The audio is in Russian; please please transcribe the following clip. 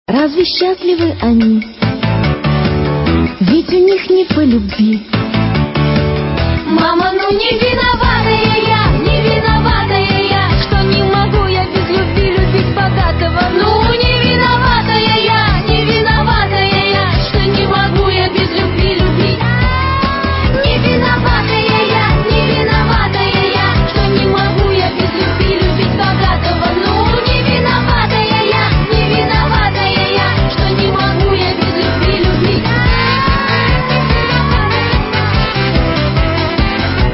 Разве счастливы они? Ведь у них не по любви. Мама, ну не виновата я.